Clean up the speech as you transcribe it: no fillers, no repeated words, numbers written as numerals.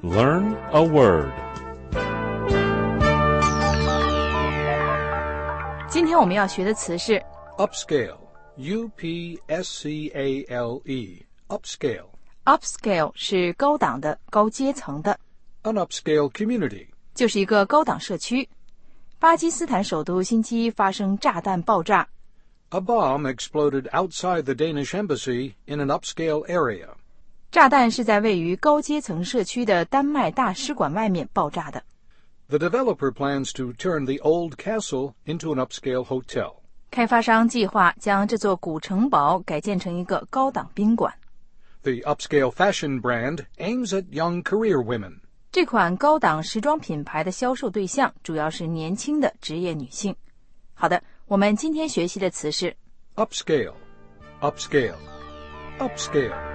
Learn a word. 今天我们要学的词是 Upscale, U-P-S-C-A-L-E, upscale. upscale 是高档的、高阶层的， An upscale community. 就是一个高档社区。巴基斯坦首都星期一发生炸弹爆炸， A bomb exploded outside the Danish embassy in an upscale area. 炸弹是在位于高阶层社区的丹麦大使馆外面爆炸的。 The developer plans to turn the old castle into an upscale hotel. 开发商计划将这座古城堡改建成一个高档宾馆。 The upscale fashion brand aims at young career women. 这款高档时装品牌的销售对象主要是年轻的职业女性。好的，我们今天学习的词是 Upscale, upscale, upscale.